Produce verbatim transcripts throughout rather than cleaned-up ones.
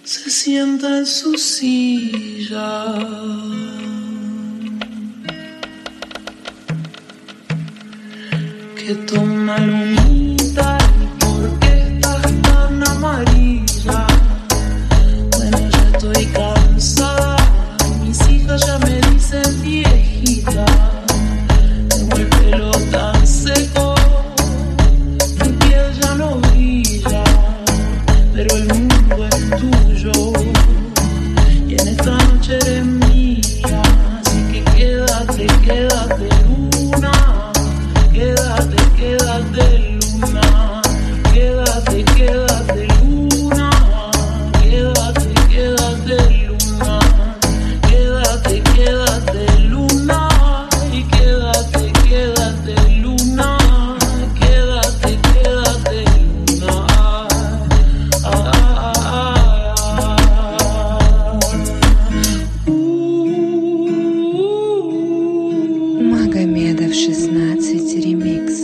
se sienta en su silla. Que toma lunita y por qué estás tan amarilla. Bueno, ya estoy cansada, mis hijas ya me dicen viejita. Tengo el pelo tan seco, mi piel ya no brilla, pero el mundo es tuyo y en esta noche eres mía. Así que quédate, quédate luna, quédate, quédate luna, quédate, quédate luna, quédate, quédate luna, quédate, quédate luna y quédate, quédate luna, quédate, quédate luna. Ah, ah, ah, ah. Магомедов шестнадцать ремикс.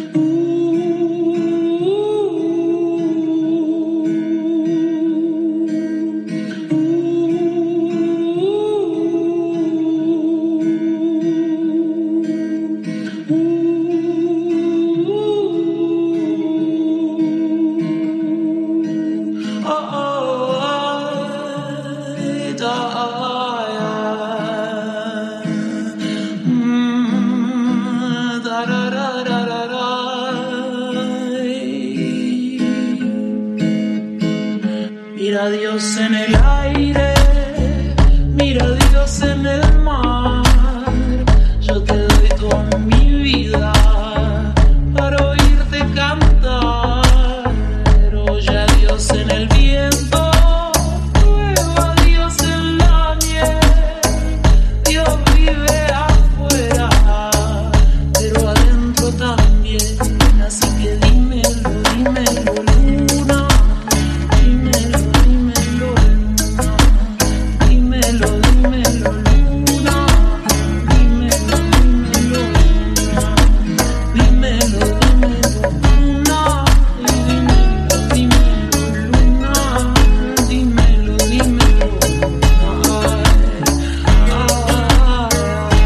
Mira a Dios en el aire, mira a Dios en el mar. Yo te doy toda mi vida para oírte cantar. Oye a Dios en el viento, luego a Dios en la miel. Dios vive afuera, pero adentro también. Así que dímelo, dímelo, luna. Dímelo, dímelo, luna. Dímelo, dímelo, luna. Dímelo, dímelo, luna. Dímelo, dímelo, luna. Dímelo, dímelo, luna. Dímelo, dímelo, luna. Ay,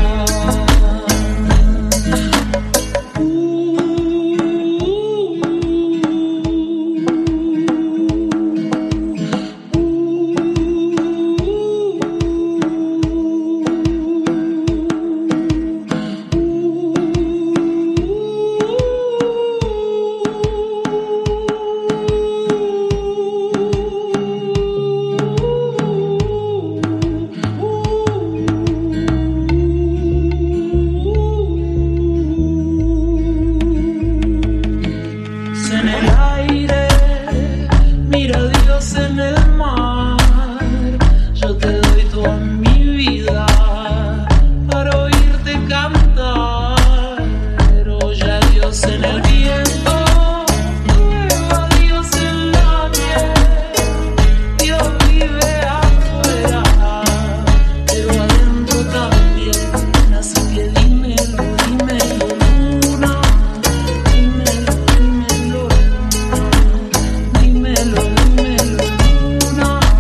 en el aire, mira a Dios en el mar. Yo te doy toda mi vida para oírte cantar. Oye a Dios en el viento, luego a Dios en la miel. Dios vive afuera, pero adentro también. Así que dímelo, dímelo, luna. Dímelo, dímelo, luna. Dímelo, dímelo, luna.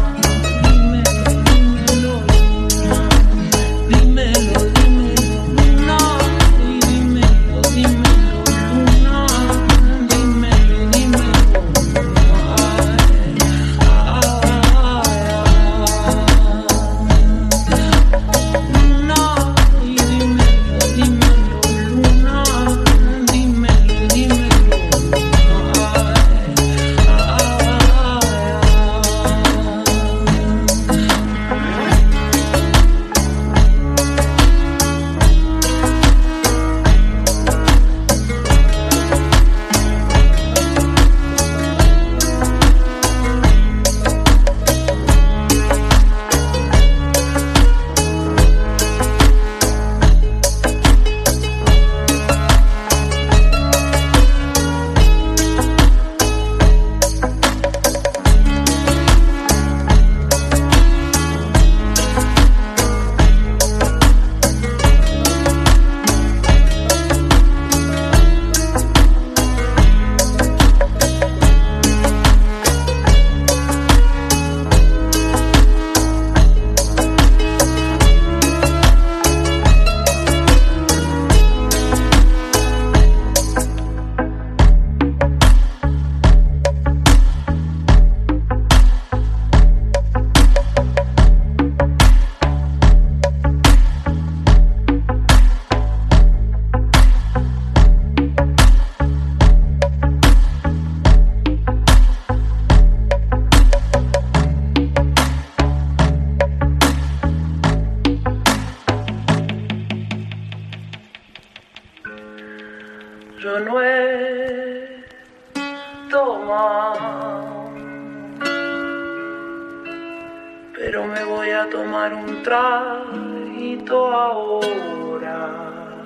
pero me voy a tomar un traguito ahora.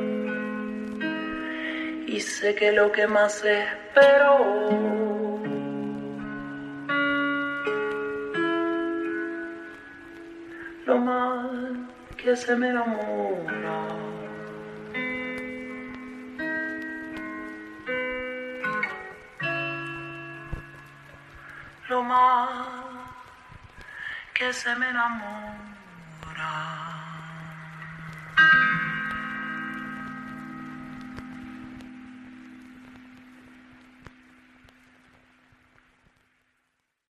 Y sé que lo que más espero lo más que se me enamora. Lo más que se me enamora.